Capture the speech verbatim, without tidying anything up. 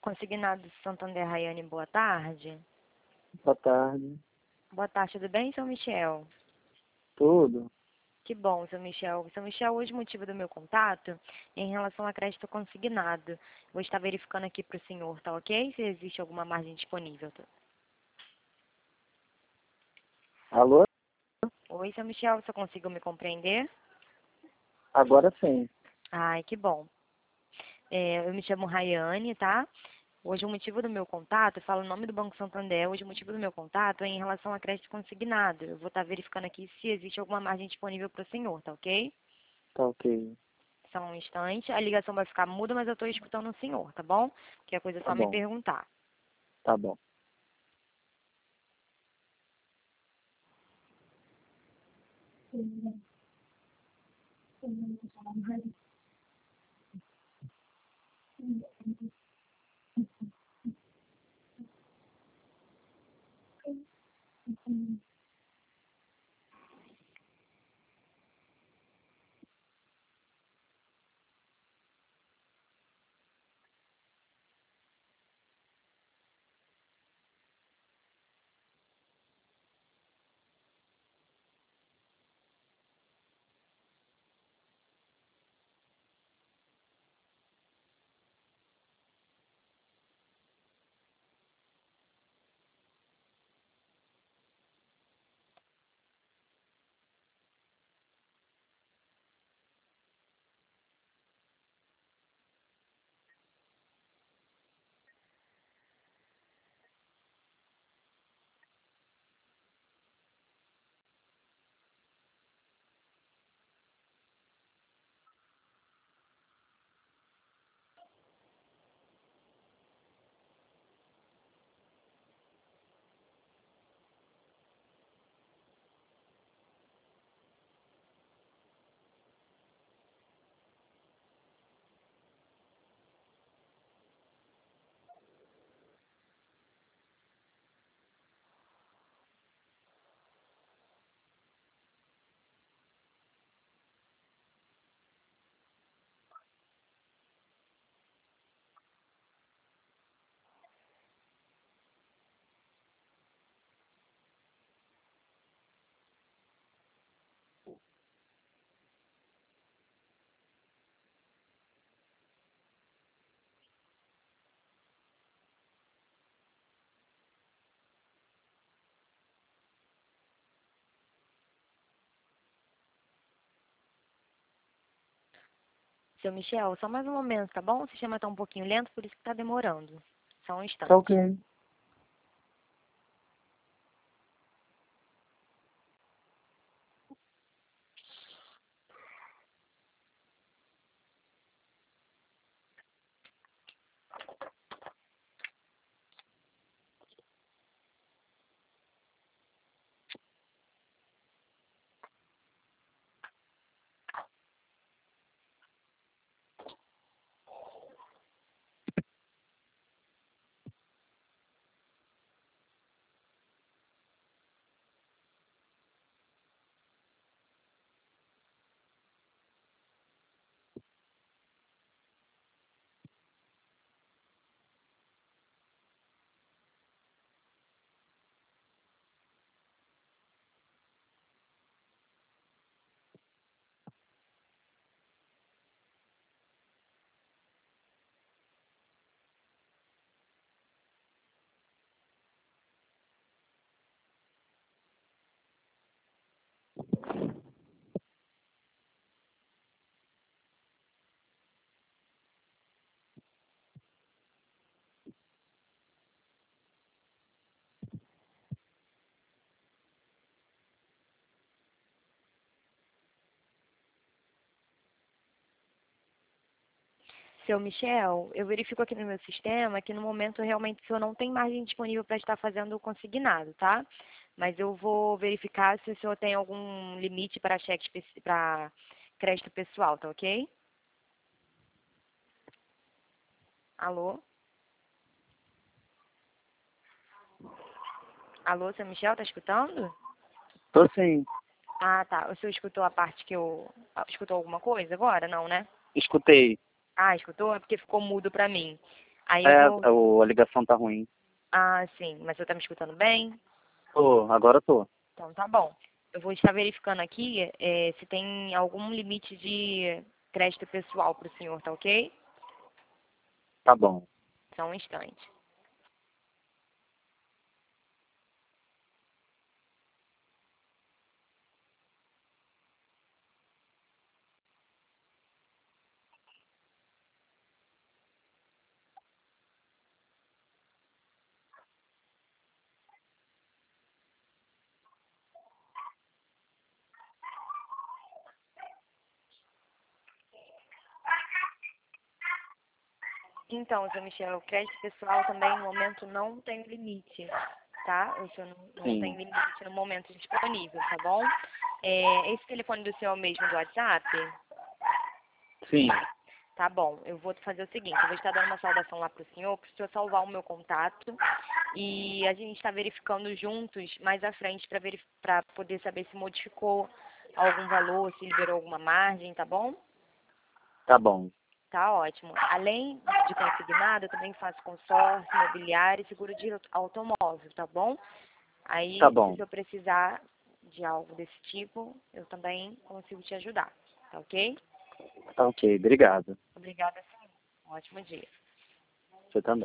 Consignado Santander Rayane, boa tarde. Boa tarde. Boa tarde, tudo bem, São Michel? Tudo? Que bom, São Michel. São Michel, hoje o motivo do meu contato é em relação a crédito consignado. Vou estar verificando aqui para o senhor, tá ok? Se existe alguma margem disponível. Tá? Alô? Oi, São Michel, você conseguiu me compreender? Agora sim. Ai, que bom. É, eu me chamo Rayane, tá? Hoje o motivo do meu contato, eu falo o nome do Banco Santander, hoje o motivo do meu contato é em relação a crédito consignado. Eu vou estar verificando aqui se existe alguma margem disponível para o senhor, tá ok? Tá ok. Só um instante. A ligação vai ficar muda, mas eu estou escutando o senhor, tá bom? Que a coisa é Tá só me bom. perguntar. Tá bom. Seu Michel, só mais um momento, tá bom? O sistema está um pouquinho lento, por isso que está demorando. Só um Tá instante. ok. Seu Michel, eu verifico aqui no meu sistema que no momento realmente o senhor não tem margem disponível para estar fazendo o consignado, tá? Mas eu vou verificar se o senhor tem algum limite para cheque para crédito pessoal, tá ok? Alô? Alô, seu Michel, tá escutando? Tô sim. Ah, tá. O senhor escutou a parte que eu... Escutou alguma coisa agora? Não, né? Escutei. Ah, escutou? É porque ficou mudo para mim. Aí É, eu vou... o- a ligação tá ruim. Ah, sim, mas você tá me escutando bem? Tô, agora tô. Então tá bom. Eu vou estar verificando aqui eh, se tem algum limite de crédito pessoal para o senhor, tá ok? Tá bom. Só um instante. Então, seu Michel, o crédito pessoal também no momento não tem limite, tá? O senhor não, não tem Sim, limite no momento disponível, tá bom? É, esse telefone do senhor mesmo do WhatsApp? sim, Tá bom, eu vou fazer o seguinte, eu vou estar dando uma saudação lá pro senhor, pro senhor salvar o meu contato e a gente está verificando juntos mais à frente para para poder saber se modificou algum valor, se liberou alguma margem, tá bom? tá bom. Tá ótimo. Além de consignado, eu também faço consórcio, imobiliário e seguro de automóvel, tá bom? Tá Aí, se o bom. senhor precisar de algo desse tipo, eu também consigo te ajudar, tá ok? Tá ok, obrigado. Obrigada, senhor. Um ótimo dia. Você também.